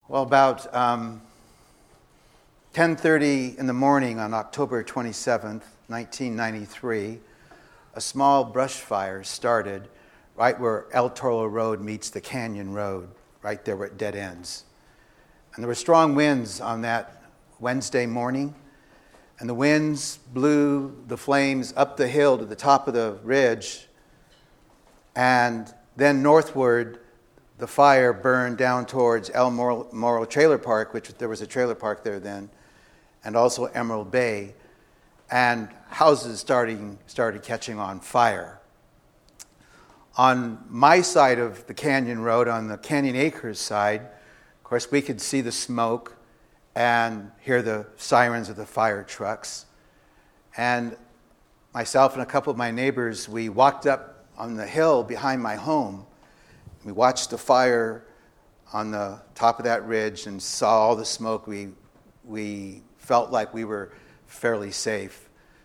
Well, about 10:30 in the morning on October 27th, 1993, a small brush fire started right where El Toro Road meets the Canyon Road, right there where it dead ends. And there were strong winds on that Wednesday morning, and the winds blew the flames up the hill to the top of the ridge, and then northward, the fire burned down towards El Morro Trailer Park, which there was a trailer park there then, and also Emerald Bay, and houses started catching on fire. On my side of the Canyon Road, on the Canyon Acres side, of course, we could see the smoke and hear the sirens of the fire trucks. And myself and a couple of my neighbors, we walked up on the hill behind my home. We watched the fire on the top of that ridge and saw all the smoke. We felt like we were fairly safe.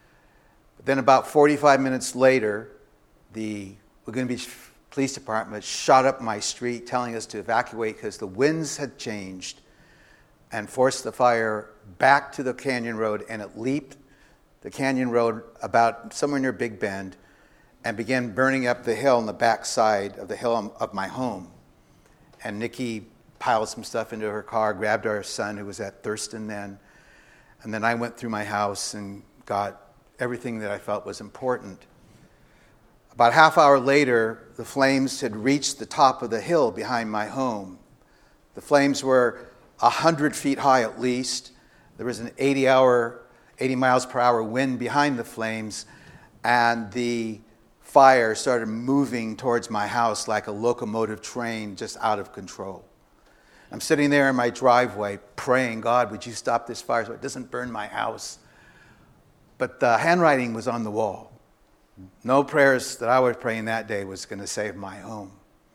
But then about 45 minutes later, the Laguna Beach Police Department shot up my street telling us to evacuate because the winds had changed and forced the fire back to the Canyon Road, and it leaped the Canyon Road about somewhere near Big Bend and began burning up the hill on the back side of the hill of my home. And Nikki piled some stuff into her car, grabbed our son who was at Thurston then, and then I went through my house and got everything that I felt was important. About a half hour later, the flames had reached the top of the hill behind my home. The flames were 100 feet high at least. There was an 80 miles per hour wind behind the flames, and the fire started moving towards my house like a locomotive train, just out of control. I'm sitting there in my driveway praying, God, would you stop this fire so it doesn't burn my house? But the handwriting was on the wall. No prayers that I was praying that day was going to save my home.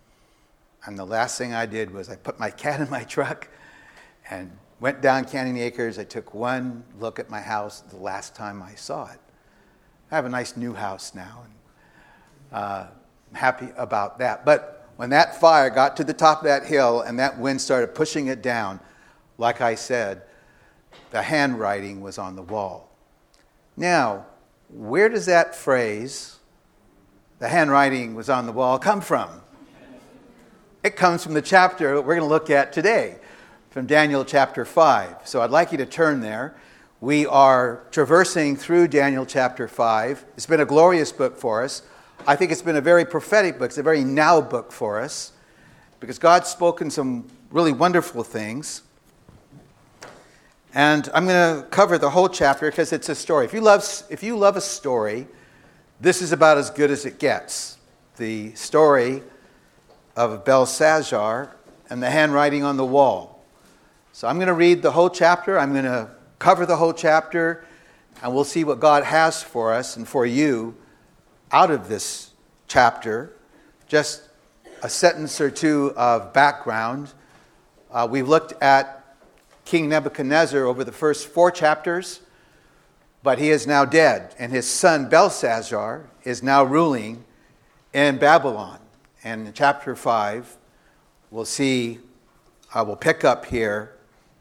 And the last thing I did was I put my cat in my truck and went down Canyon Acres. I took one look at my house the last time I saw it. I have a nice new house now, and I'm happy about that. But when that fire got to the top of that hill and that wind started pushing it down, like I said, the handwriting was on the wall. Now, where does that phrase, the handwriting was on the wall, come from? It comes from the chapter that we're going to look at today, from Daniel chapter 5. So I'd like you to turn there. We are traversing through Daniel chapter 5. It's been a glorious book for us. I think it's been a very prophetic book. It's a very now book for us because God's spoken some really wonderful things. And I'm going to cover the whole chapter because it's a story. If you love a story, this is about as good as it gets. The story of Belshazzar and the handwriting on the wall. So I'm going to read the whole chapter. I'm going to cover the whole chapter, and we'll see what God has for us and for you out of this chapter. Just a sentence or two of background. We've looked at King Nebuchadnezzar over the first 4 chapters, but he is now dead, and his son Belshazzar is now ruling in Babylon. And in chapter 5, we'll pick up here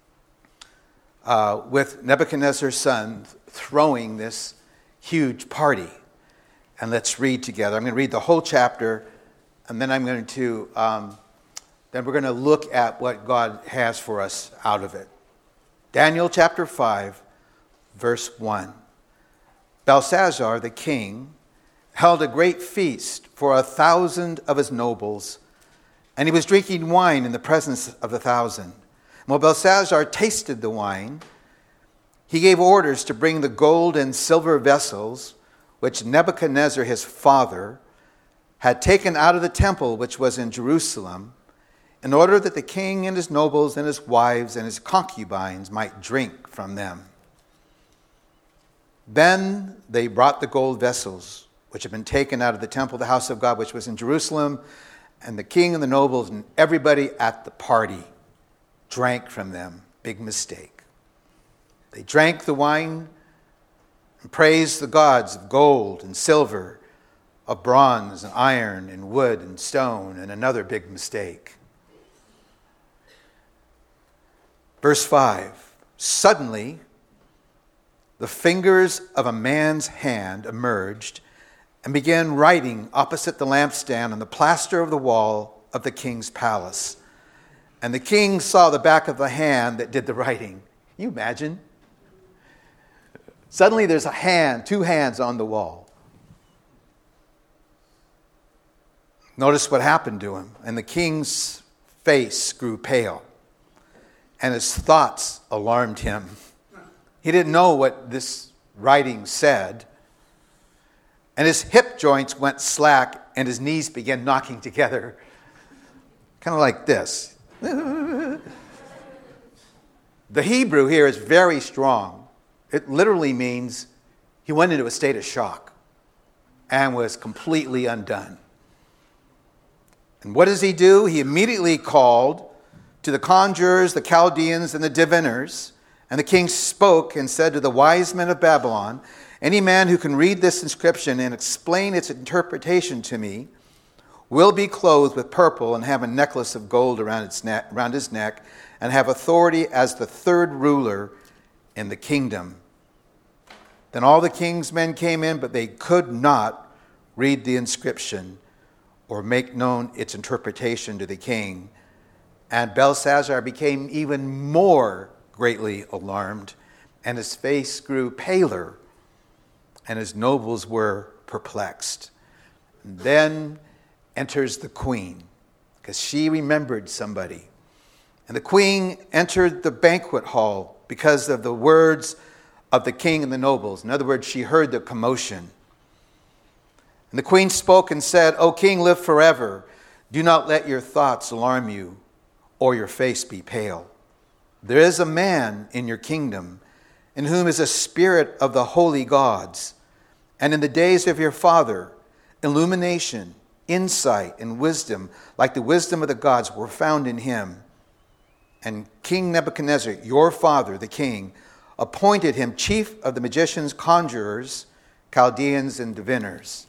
with Nebuchadnezzar's son throwing this huge party. And let's read together. I'm going to read the whole chapter, and then we're going to look at what God has for us out of it. Daniel chapter 5, verse 1. Belshazzar the king held a great feast for 1,000 of his nobles, and he was drinking wine in the presence of 1,000. While Belshazzar tasted the wine, he gave orders to bring the gold and silver vessels which Nebuchadnezzar his father had taken out of the temple which was in Jerusalem, in order that the king and his nobles and his wives and his concubines might drink from them. Then they brought the gold vessels which had been taken out of the temple of the house of God which was in Jerusalem, and the king and the nobles and everybody at the party drank from them. Big mistake. They drank the wine and praised the gods of gold and silver, of bronze and iron and wood and stone, and another big mistake. Verse 5, suddenly the fingers of a man's hand emerged and began writing opposite the lampstand on the plaster of the wall of the king's palace. And the king saw the back of the hand that did the writing. Can you imagine? Suddenly there's a hand, two hands on the wall. Notice what happened to him. And the king's face grew pale, and his thoughts alarmed him. He didn't know what this writing said. And his hip joints went slack, and his knees began knocking together. Kind of like this. The Hebrew here is very strong. It literally means he went into a state of shock and was completely undone. And what does he do? He immediately called to the conjurers, the Chaldeans, and the diviners. And the king spoke and said to the wise men of Babylon, any man who can read this inscription and explain its interpretation to me will be clothed with purple and have a necklace of gold around his neck and have authority as the third ruler in the kingdom. Then all the king's men came in, but they could not read the inscription or make known its interpretation to the king. And Belshazzar became even more greatly alarmed, and his face grew paler, and his nobles were perplexed. And then enters the queen, because she remembered somebody. And the queen entered the banquet hall because of the words of the king and the nobles. In other words, she heard the commotion. And the queen spoke and said, O king, live forever. Do not let your thoughts alarm you, or your face be pale. There is a man in your kingdom in whom is a spirit of the holy gods. And in the days of your father, illumination, insight, and wisdom, like the wisdom of the gods, were found in him. And King Nebuchadnezzar, your father, the king, appointed him chief of the magicians, conjurers, Chaldeans, and diviners.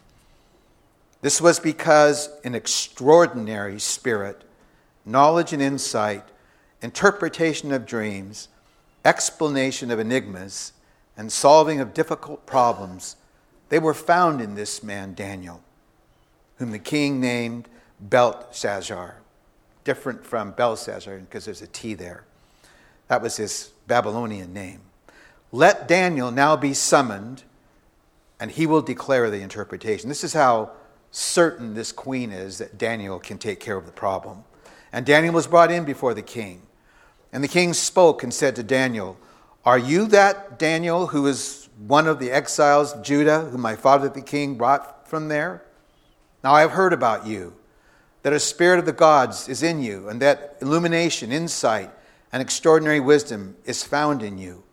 This was because an extraordinary spirit, knowledge and insight, interpretation of dreams, explanation of enigmas, and solving of difficult problems, they were found in this man Daniel, whom the king named Belteshazzar, different from Belshazzar because there's a T there. That was his Babylonian name. Let Daniel now be summoned, and he will declare the interpretation. This is how certain this queen is that Daniel can take care of the problem. And Daniel was brought in before the king. And the king spoke and said to Daniel, are you that Daniel who is one of the exiles of Judah, whom my father the king brought from there? Now I have heard about you, that a spirit of the gods is in you, and that illumination, insight, and extraordinary wisdom is found in you.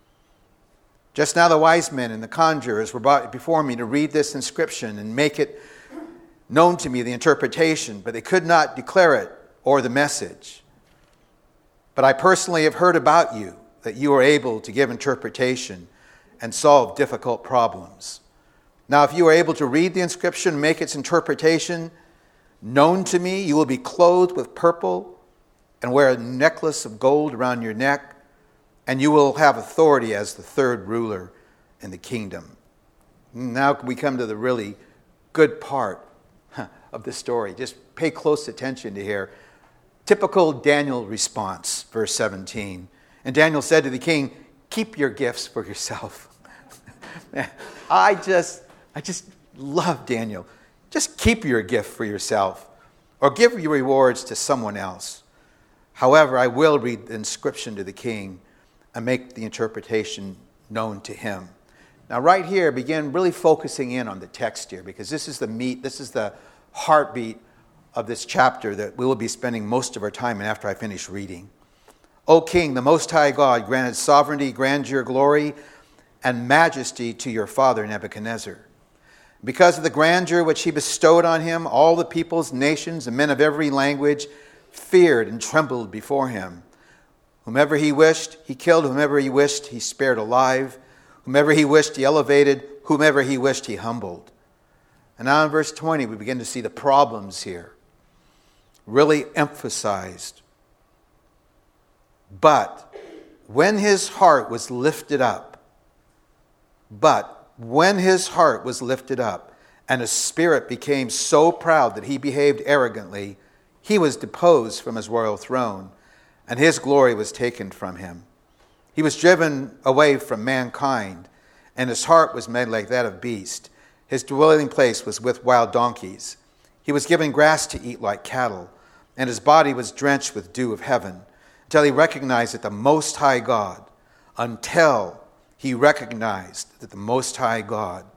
Just now the wise men and the conjurers were brought before me to read this inscription and make it known to me, the interpretation, but they could not declare it or the message. But I personally have heard about you, that you are able to give interpretation and solve difficult problems. Now, if you are able to read the inscription and make its interpretation known to me, you will be clothed with purple and wear a necklace of gold around your neck, and you will have authority as the third ruler in the kingdom. Now we come to the really good part of the story. Just pay close attention to here. Typical Daniel response, verse 17. And Daniel said to the king, keep your gifts for yourself. Man, I just love Daniel. Just keep your gift for yourself, or give your rewards to someone else. However, I will read the inscription to the king and make the interpretation known to him. Now right here, begin really focusing in on the text here, because this is the meat, this is the heartbeat of this chapter that we will be spending most of our time in after I finish reading. O King, the Most High God granted sovereignty, grandeur, glory, and majesty to your father Nebuchadnezzar. Because of the grandeur which he bestowed on him, all the peoples, nations, and men of every language feared and trembled before him. Whomever he wished, he killed. Whomever he wished, he spared alive. Whomever he wished, he elevated. Whomever he wished, he humbled. And now in verse 20, we begin to see the problems here really emphasized. But when his heart was lifted up, and his spirit became so proud that he behaved arrogantly, he was deposed from his royal throne, and his glory was taken from him. He was driven away from mankind, and his heart was made like that of beast. His dwelling place was with wild donkeys. He was given grass to eat like cattle, and his body was drenched with dew of heaven, until he recognized that the Most High God, until he recognized that the Most High God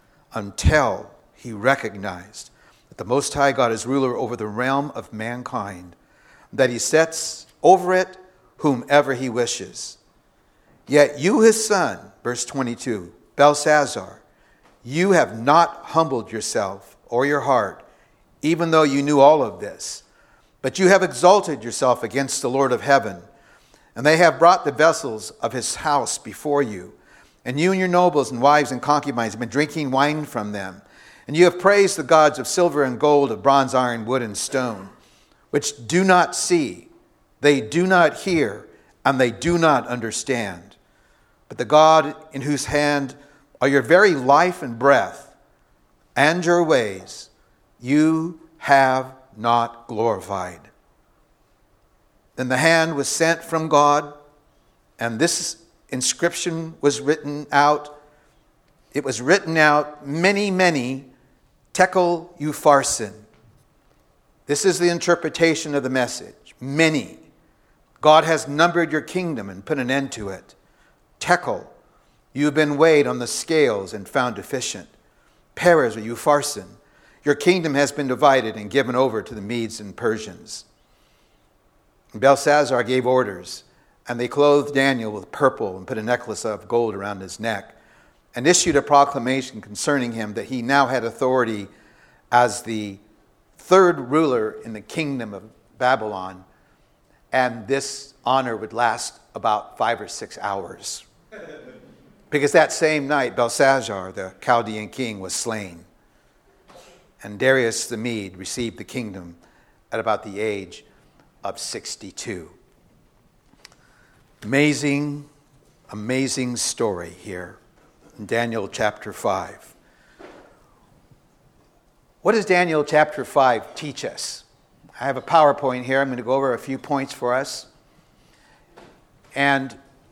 is ruler over the realm of mankind, that he sets over it whomever he wishes. Yet you, his son, verse 22, Belshazzar, you have not humbled yourself or your heart, even though you knew all of this. But you have exalted yourself against the Lord of heaven, and they have brought the vessels of his house before you. And you and your nobles and wives and concubines have been drinking wine from them. And you have praised the gods of silver and gold, of bronze, iron, wood, and stone, which do not see, they do not hear, and they do not understand. But the God in whose hand are your very life and breath, and your ways, you have not glorified. Then the hand was sent from God, and this inscription was written out. It was written out, many, many, Tekel Upharsin. This is the interpretation of the message. Many. God has numbered your kingdom and put an end to it. Tekel, you have been weighed on the scales and found deficient. Peres or Upharsin, your kingdom has been divided and given over to the Medes and Persians. And Belshazzar gave orders, and they clothed Daniel with purple and put a necklace of gold around his neck, and issued a proclamation concerning him that he now had authority as the third ruler in the kingdom of Babylon, and this honor would last about 5 or 6 hours. Because that same night, Belshazzar, the Chaldean king, was slain. And Darius the Mede received the kingdom at about the age of 62. Amazing, amazing story here in Daniel chapter 5. What does Daniel chapter 5 teach us? I have a PowerPoint here. I'm going to go over a few points for us. And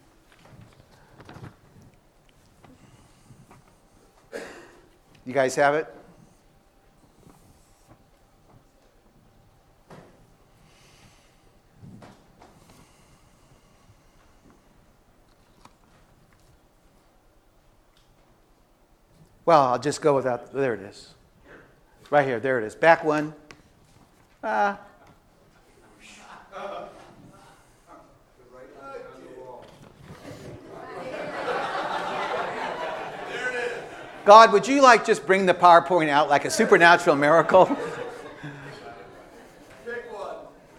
you guys have it? Well, I'll just go without. There it is. Right here. There it is. Back one. God, would you just bring the PowerPoint out like a supernatural miracle? Pick one.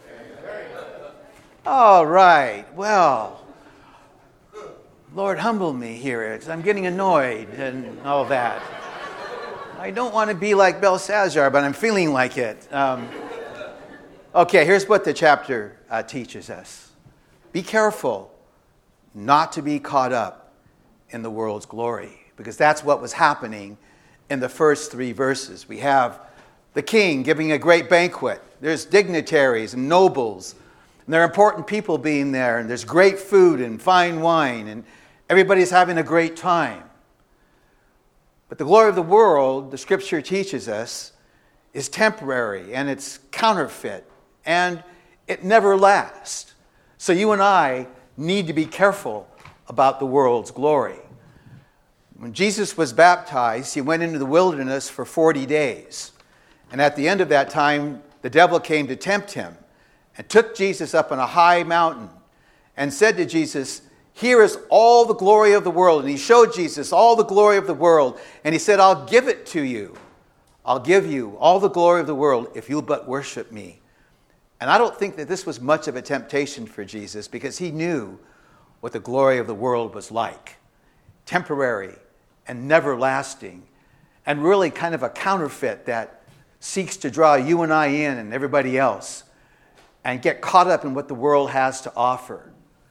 All right. Well, Lord, humble me here, because I'm getting annoyed and all that. I don't want to be like Belshazzar, but I'm feeling like it. Okay, here's what the chapter teaches us. Be careful not to be caught up in the world's glory, because that's what was happening in the first 3 verses. We have the king giving a great banquet. There's dignitaries and nobles, and there are important people being there, and there's great food and fine wine, and everybody's having a great time. But the glory of the world, the scripture teaches us, is temporary, and it's counterfeit, and it never lasts. So you and I need to be careful about the world's glory. When Jesus was baptized, he went into the wilderness for 40 days. And at the end of that time, the devil came to tempt him and took Jesus up on a high mountain and said to Jesus, "Here is all the glory of the world." And he showed Jesus all the glory of the world. And he said, "I'll give it to you. I'll give you all the glory of the world if you'll but worship me." And I don't think that this was much of a temptation for Jesus, because he knew what the glory of the world was like. Temporary and never lasting, and really kind of a counterfeit that seeks to draw you and I in and everybody else and get caught up in what the world has to offer.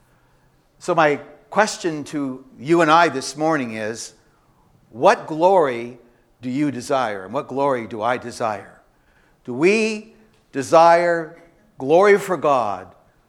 So my question to you and I this morning is, what glory do you desire? And what glory do I desire? Do we desire glory for God,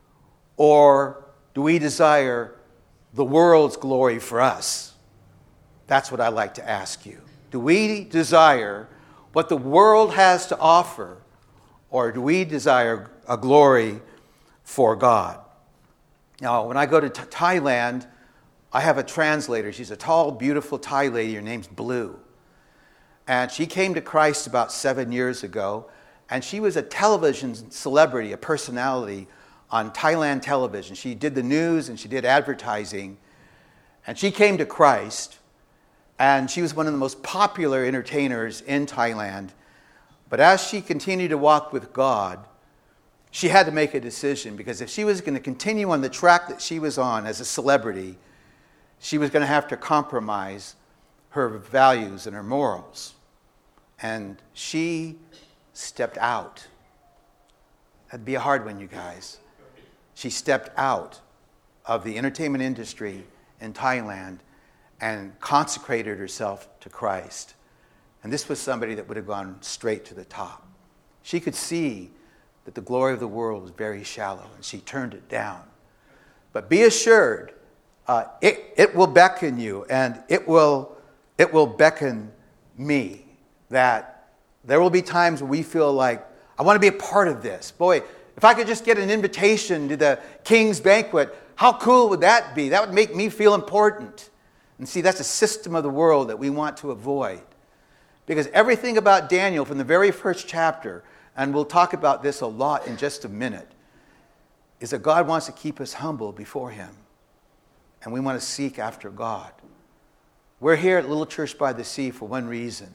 or do we desire the world's glory for us? That's what I'd like to ask you. Do we desire what the world has to offer, or do we desire a glory for God? Now, when I go to Thailand, I have a translator. She's a tall, beautiful Thai lady. Her name's Blue. And she came to Christ about 7 years ago, and she was a television celebrity, a personality on Thailand television. She did the news and she did advertising, and she came to Christ, and she was one of the most popular entertainers in Thailand. But as she continued to walk with God, she had to make a decision, because if she was going to continue on the track that she was on as a celebrity, she was going to have to compromise her values and her morals. And she stepped out. That'd be a hard one, you guys. She stepped out of the entertainment industry in Thailand and consecrated herself to Christ. And this was somebody that would have gone straight to the top. She could see that the glory of the world was very shallow, and she turned it down. But be assured, it will beckon you, and it will beckon me, that there will be times when we feel like, I want to be a part of this. Boy, if I could just get an invitation to the King's banquet, how cool would that be? That would make me feel important. And see, that's a system of the world that we want to avoid. Because everything about Daniel from the very first chapter, and we'll talk about this a lot in just a minute, is that God wants to keep us humble before Him. And we want to seek after God. We're here at Little Church by the Sea for one reason.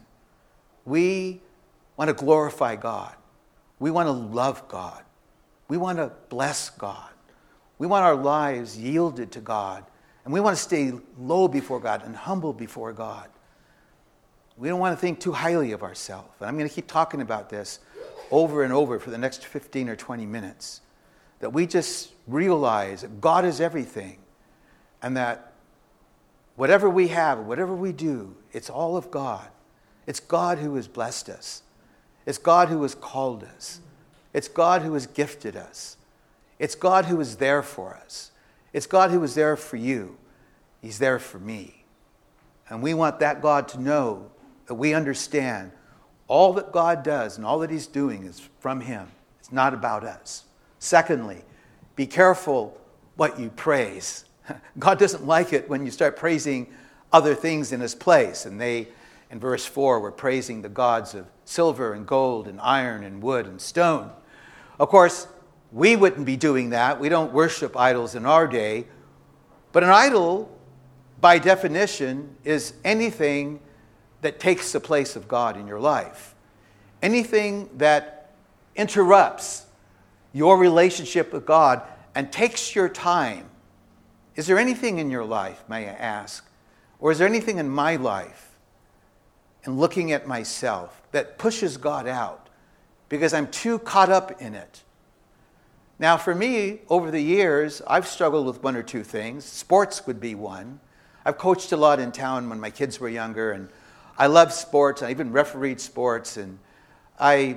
We want to glorify God. We want to love God. We want to bless God. We want our lives yielded to God. And we want to stay low before God and humble before God. We don't want to think too highly of ourselves. And I'm going to keep talking about this over and over for the next 15 or 20 minutes. That we just realize that God is everything. And that whatever we have, whatever we do, it's all of God. It's God who has blessed us. It's God who has called us. It's God who has gifted us. It's God who is there for us. It's God who is there for you. He's there for me. And we want that God to know that we understand all that God does and all that He's doing is from Him. It's not about us. Secondly, be careful what you praise. God doesn't like it when you start praising other things in His place. And they, in verse 4, were praising the gods of silver and gold and iron and wood and stone. Of course, we wouldn't be doing that. We don't worship idols in our day. But an idol, by definition, is anything that takes the place of God in your life. Anything that interrupts your relationship with God and takes your time. Is there anything in your life, may I ask, or is there anything in my life, in looking at myself, that pushes God out because I'm too caught up in it? Now, for me, over the years, I've struggled with one or two things. Sports would be one. I've coached a lot in town when my kids were younger, and I love sports. I even refereed sports, and I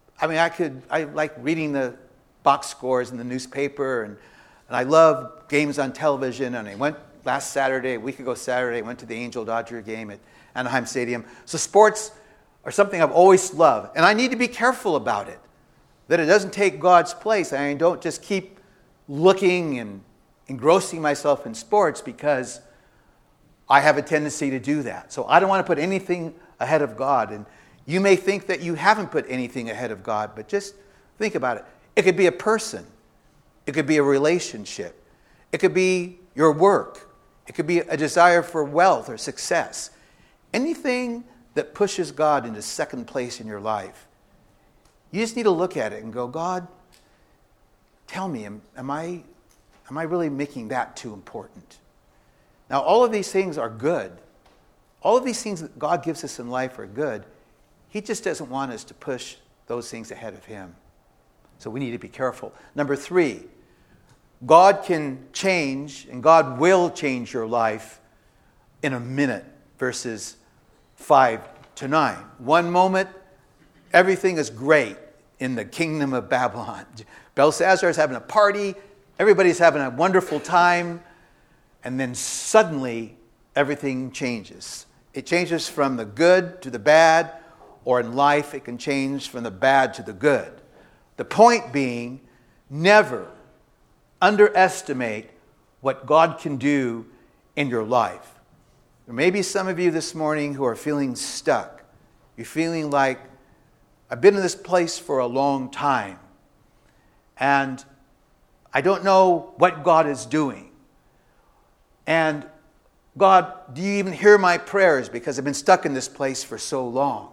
like reading the box scores in the newspaper, and I love games on television. And I went last Saturday, a week ago Saturday, I went to the Angel-Dodger game at Anaheim Stadium. So sports are something I've always loved, and I need to be careful about it, that it doesn't take God's place. I don't just keep looking and engrossing myself in sports because I have a tendency to do that. So I don't want to put anything ahead of God. And you may think that you haven't put anything ahead of God, but just think about it. It could be a person. It could be a relationship. It could be your work. It could be a desire for wealth or success. Anything that pushes God into second place in your life. You just need to look at it and go, God, tell me, am I really making that too important? Now, all of these things are good. All of these things that God gives us in life are good. He just doesn't want us to push those things ahead of Him. So we need to be careful. Number 3, God can change, and God will change your life in a minute, verses 5 to 9. One moment, everything is great in the kingdom of Babylon. Belshazzar is having a party, everybody's having a wonderful time, and then suddenly everything changes. It changes from the good to the bad, or in life it can change from the bad to the good. The point being, never underestimate what God can do in your life. There may be some of you this morning who are feeling stuck. You're feeling like, I've been in this place for a long time, and I don't know what God is doing. And God, do you even hear my prayers because I've been stuck in this place for so long?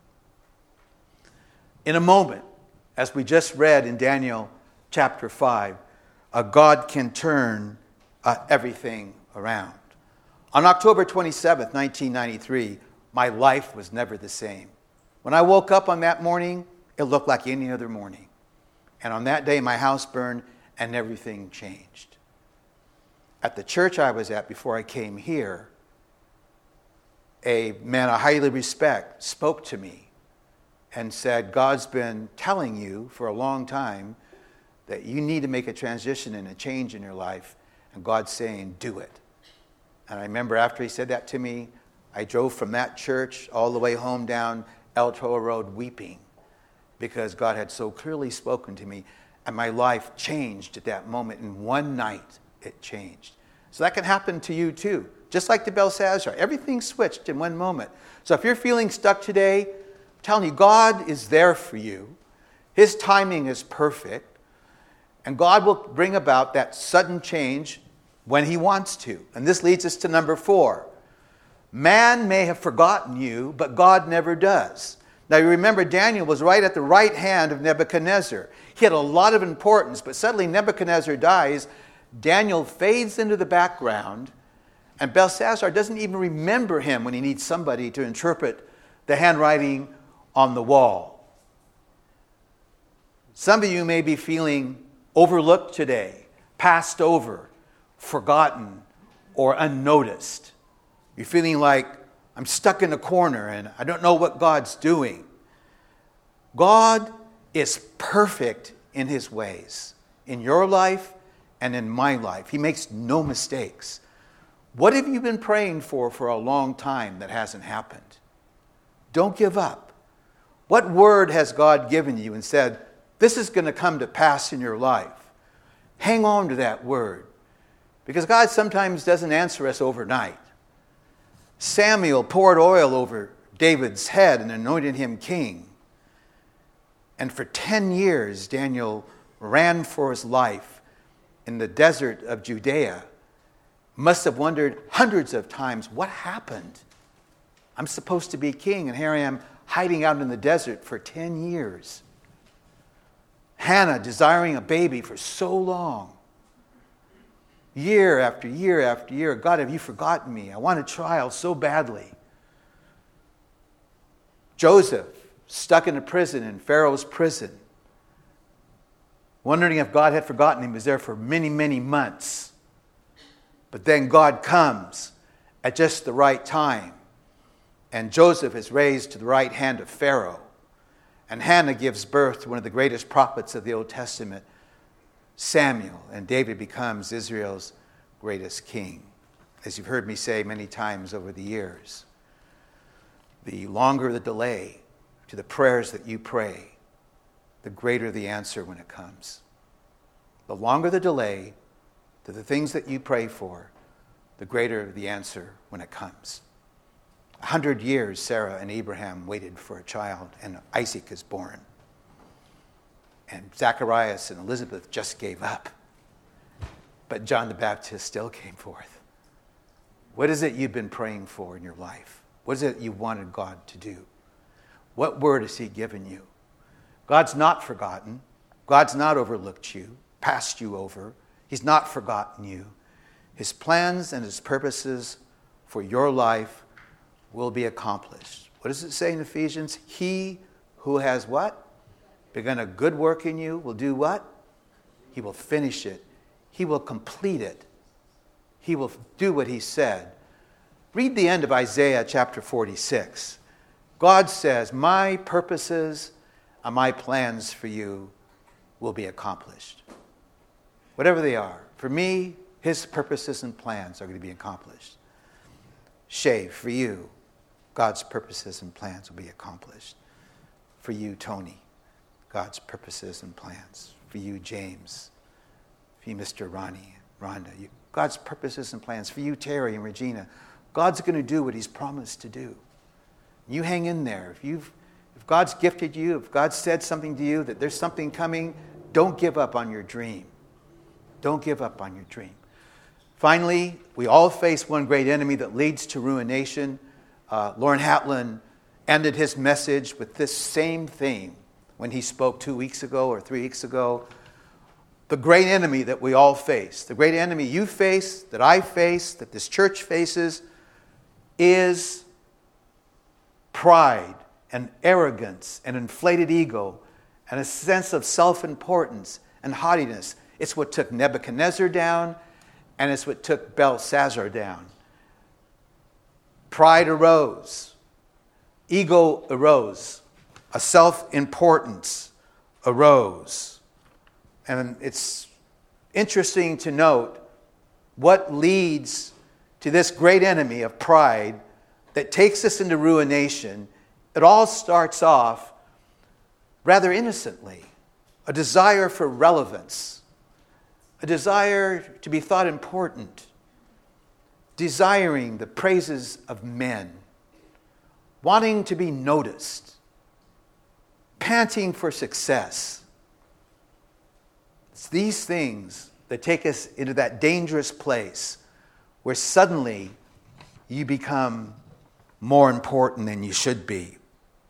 In a moment, as we just read in Daniel chapter 5, God can turn everything around. On October 27th, 1993, my life was never the same. When I woke up on that morning, it looked like any other morning. And on that day, my house burned and everything changed. At the church I was at before I came here, a man I highly respect spoke to me and said, God's been telling you for a long time that you need to make a transition and a change in your life, and God's saying, do it. And I remember after he said that to me, I drove from that church all the way home down El Toro Road weeping because God had so clearly spoken to me, and my life changed at that moment. In one night, it changed. So that can happen to you too. Just like the Belshazzar, everything switched in one moment. So if you're feeling stuck today, I'm telling you, God is there for you. His timing is perfect. And God will bring about that sudden change when he wants to. And this leads us to number 4. Man may have forgotten you, but God never does. Now you remember Daniel was right at the right hand of Nebuchadnezzar. He had a lot of importance, but suddenly Nebuchadnezzar dies. Daniel fades into the background, and Belshazzar doesn't even remember him when he needs somebody to interpret the handwriting on the wall. Some of you may be feeling overlooked today, passed over, forgotten, or unnoticed. You're feeling like, I'm stuck in a corner and I don't know what God's doing. God is perfect in his ways, in your life and in my life. He makes no mistakes. What have you been praying for a long time that hasn't happened? Don't give up. What word has God given you and said, this is going to come to pass in your life? Hang on to that word. Because God sometimes doesn't answer us overnight. Samuel poured oil over David's head and anointed him king. And for 10 years, Daniel ran for his life in the desert of Judea. Must have wondered hundreds of times, what happened? I'm supposed to be king, and here I am hiding out in the desert for 10 years. Hannah desiring a baby for so long. Year after year after year, God, have you forgotten me? I want a child so badly. Joseph, stuck in a prison, in Pharaoh's prison, wondering if God had forgotten him. He was there for many, many months. But then God comes at just the right time, and Joseph is raised to the right hand of Pharaoh. And Hannah gives birth to one of the greatest prophets of the Old Testament, Samuel, and David becomes Israel's greatest king. As you've heard me say many times over the years, the longer the delay to the prayers that you pray, the greater the answer when it comes. The longer the delay to the things that you pray for, the greater the answer when it comes. 100 years Sarah and Abraham waited for a child, and Isaac is born. And Zacharias and Elizabeth just gave up. But John the Baptist still came forth. What is it you've been praying for in your life? What is it you wanted God to do? What word has he given you? God's not forgotten. God's not overlooked you, passed you over. He's not forgotten you. His plans and his purposes for your life will be accomplished. What does it say in Ephesians? He who has what? Begun a good work in you will do what? He will finish it. He will complete it. He will do what he said. Read the end of Isaiah chapter 46. God says, my purposes and my plans for you will be accomplished. Whatever they are. For me, his purposes and plans are going to be accomplished. Shay, for you, God's purposes and plans will be accomplished. For you, Tony, God's purposes and plans. For you, James. For you, Mr. Ronnie, Rhonda, God's purposes and plans. For you, Terry and Regina, God's going to do what he's promised to do. You hang in there. If God's gifted you, if God said something to you, that there's something coming, don't give up on your dream. Don't give up on your dream. Finally, we all face one great enemy that leads to ruination. Lauren Hatlin ended his message with this same theme when he spoke 2 weeks ago or 3 weeks ago. The great enemy that we all face, the great enemy you face, that I face, that this church faces, is pride and arrogance and inflated ego and a sense of self-importance and haughtiness. It's what took Nebuchadnezzar down, and it's what took Belshazzar down. Pride arose. Ego arose. A self-importance arose. And it's interesting to note what leads to this great enemy of pride that takes us into ruination. It all starts off rather innocently. A desire for relevance. A desire to be thought important. Desiring the praises of men. Wanting to be noticed. Panting for success. It's these things that take us into that dangerous place where suddenly you become more important than you should be.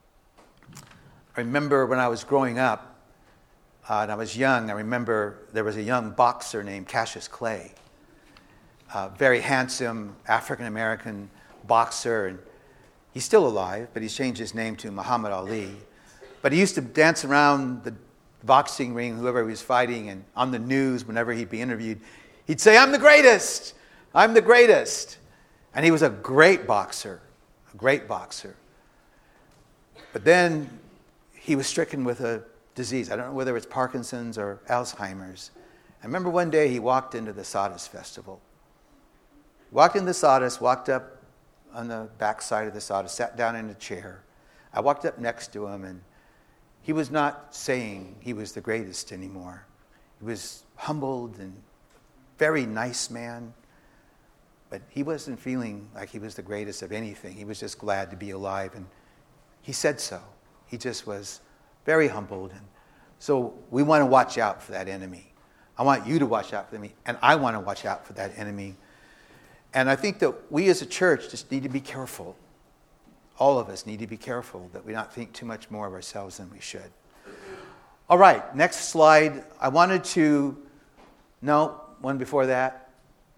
I remember when I was growing up, and I was young, I remember there was a young boxer named Cassius Clay. A very handsome African-American boxer. And he's still alive, but he's changed his name to Muhammad Ali. But he used to dance around the boxing ring, whoever he was fighting, and on the news, whenever he'd be interviewed, he'd say, "I'm the greatest! I'm the greatest!" And he was a great boxer, a great boxer. But then he was stricken with a disease. I don't know whether it's Parkinson's or Alzheimer's. I remember one day he walked into the Sawdust Festival. Walked into the Sawdust, walked up on the back side of the Sawdust, sat down in a chair. I walked up next to him, and he was not saying he was the greatest anymore. He was humbled and very nice man, but he wasn't feeling like he was the greatest of anything. He was just glad to be alive, and he said so. He just was very humbled. And so we want to watch out for that enemy. I want you to watch out for the enemy, and I want to watch out for that enemy. And I think that we as a church just need to be careful. All of us need to be careful that we not think too much more of ourselves than we should. All right, next slide. I wanted to, no, one before that.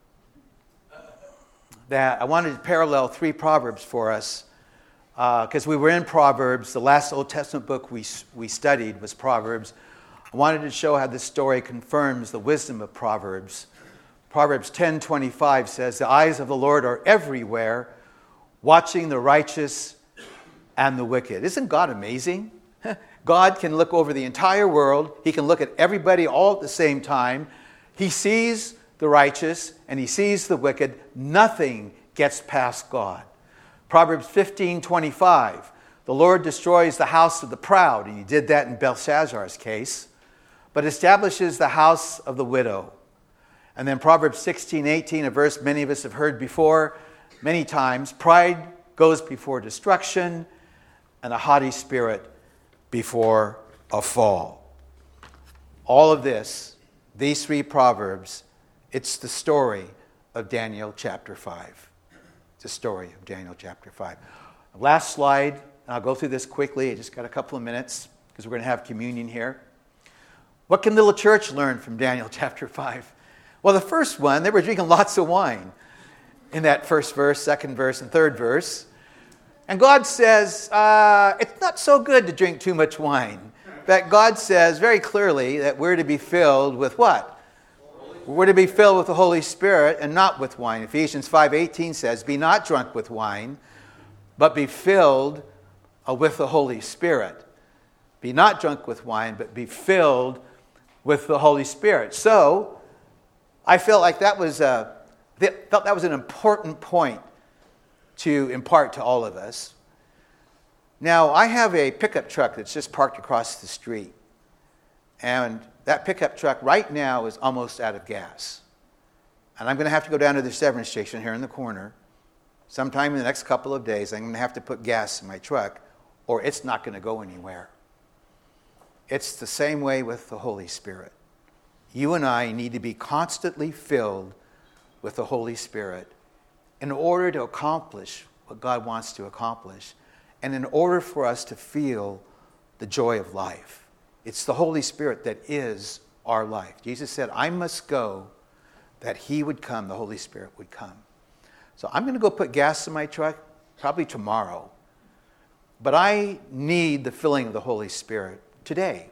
I wanted to parallel 3 Proverbs for us. Because we were in Proverbs, the last Old Testament book we studied was Proverbs. I wanted to show how this story confirms the wisdom of Proverbs. Proverbs 10:25 says, "The eyes of the Lord are everywhere, watching the righteous and the wicked." Isn't God amazing? God can look over the entire world. He can look at everybody all at the same time. He sees the righteous and he sees the wicked. Nothing gets past God. Proverbs 15:25, "The Lord destroys the house of the proud," and he did that in Belshazzar's case, "but establishes the house of the widow." And then Proverbs 16:18, a verse many of us have heard before many times, "Pride goes before destruction, and a haughty spirit before a fall." All of this, these 3 Proverbs, it's the story of Daniel chapter 5. It's the story of Daniel chapter 5. Last slide, and I'll go through this quickly. I just got a couple of minutes because we're going to have communion here. What can Little Church learn from Daniel chapter 5? Well, the first one, they were drinking lots of wine in that first verse, second verse, and third verse. And God says, it's not so good to drink too much wine. In fact, God says very clearly that we're to be filled with what? We're to be filled with the Holy Spirit and not with wine. Ephesians 5:18 says, be not drunk with wine, but be filled with the Holy Spirit. Be not drunk with wine, but be filled with the Holy Spirit. So, I felt like that was an important point to impart to all of us. Now, I have a pickup truck that's just parked across the street. And that pickup truck right now is almost out of gas. And I'm going to have to go down to the Severn station here in the corner. Sometime in the next couple of days, I'm going to have to put gas in my truck, or it's not going to go anywhere. It's the same way with the Holy Spirit. You and I need to be constantly filled with the Holy Spirit in order to accomplish what God wants to accomplish, and in order for us to feel the joy of life. It's the Holy Spirit that is our life. Jesus said, I must go that he would come, the Holy Spirit would come. So I'm going to go put gas in my truck probably tomorrow. But I need the filling of the Holy Spirit today.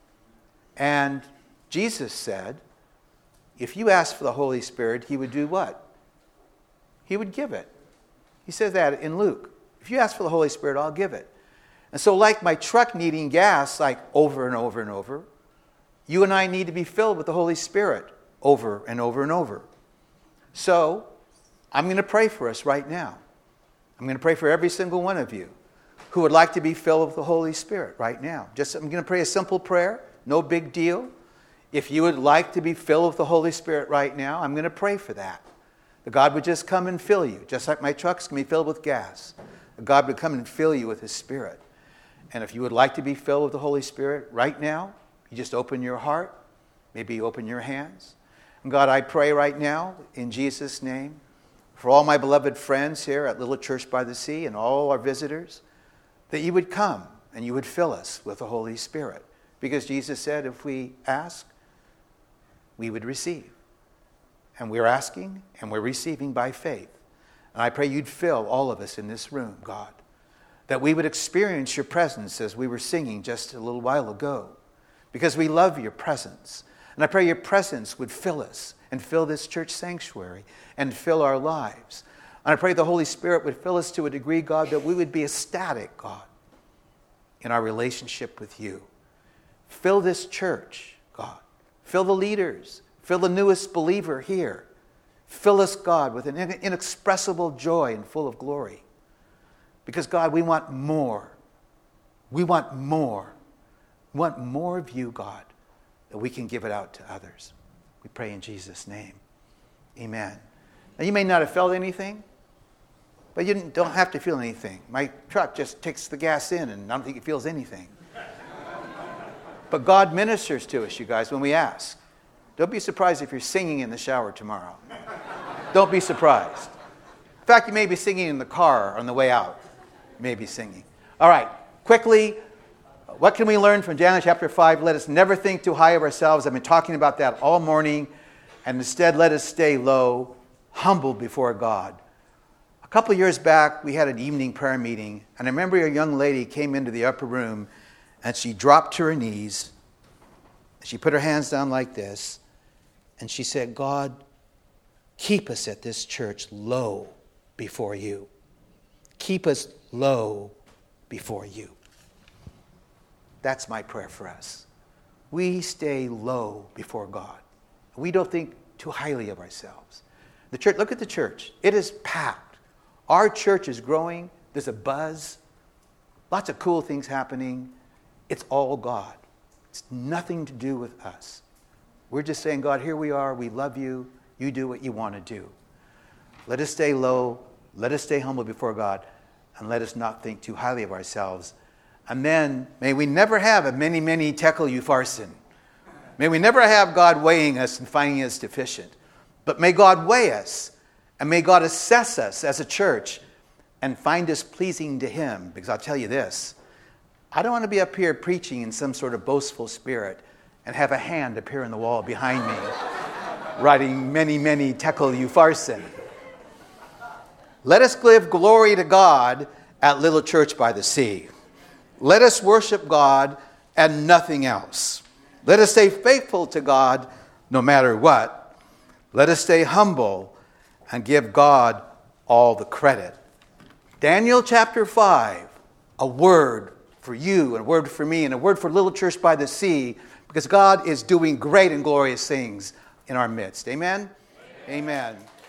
And Jesus said, if you ask for the Holy Spirit, he would do what? He would give it. He says that in Luke. If you ask for the Holy Spirit, I'll give it. And so like my truck needing gas like over and over and over, you and I need to be filled with the Holy Spirit over and over and over. So I'm going to pray for us right now. I'm going to pray for every single one of you who would like to be filled with the Holy Spirit right now. I'm going to pray a simple prayer, no big deal. If you would like to be filled with the Holy Spirit right now, I'm going to pray for that. That God would just come and fill you, just like my truck's going to be filled with gas. That God would come and fill you with his Spirit. And if you would like to be filled with the Holy Spirit right now, you just open your heart, maybe you open your hands. And God, I pray right now in Jesus' name for all my beloved friends here at Little Church by the Sea and all our visitors, that you would come and you would fill us with the Holy Spirit. Because Jesus said if we ask, we would receive. And we're asking and we're receiving by faith. And I pray you'd fill all of us in this room, God. That we would experience your presence as we were singing just a little while ago. Because we love your presence. And I pray your presence would fill us and fill this church sanctuary and fill our lives. And I pray the Holy Spirit would fill us to a degree, God, that we would be ecstatic, God, in our relationship with you. Fill this church, God. Fill the leaders. Fill the newest believer here. Fill us, God, with an inexpressible joy and full of glory. Because, God, we want more. We want more. We want more of you, God, that we can give it out to others. We pray in Jesus' name. Amen. Now, you may not have felt anything, but you don't have to feel anything. My truck just takes the gas in, and I don't think it feels anything. But God ministers to us, you guys, when we ask. Don't be surprised if you're singing in the shower tomorrow. Don't be surprised. In fact, you may be singing in the car on the way out. You may be singing. All right, quickly, what can we learn from Daniel chapter 5? Let us never think too high of ourselves. I've been talking about that all morning. And instead, let us stay low, humble before God. A couple of years back, we had an evening prayer meeting. And I remember a young lady came into the upper room and she dropped to her knees. She put her hands down like this. And she said, God, keep us at this church low before you. Keep us low before you. That's my prayer for us. We stay low before God. We don't think too highly of ourselves. The church, look at the church. It is packed. Our church is growing. There's a buzz. Lots of cool things happening. It's all God. It's nothing to do with us. We're just saying, God, here we are. We love you. You do what you want to do. Let us stay low. Let us stay humble before God. And let us not think too highly of ourselves. And then, may we never have a many tekel upharsin. May we never have God weighing us and finding us deficient. But may God weigh us. And may God assess us as a church and find us pleasing to him. Because I'll tell you this. I don't want to be up here preaching in some sort of boastful spirit and have a hand appear in the wall behind me writing many tekel upharsin. Let us give glory to God at Little Church by the Sea. Let us worship God and nothing else. Let us stay faithful to God no matter what. Let us stay humble and give God all the credit. Daniel chapter 5, a word for you, and a word for me, and a word for Little Church by the Sea, because God is doing great and glorious things in our midst. Amen? Amen. Amen.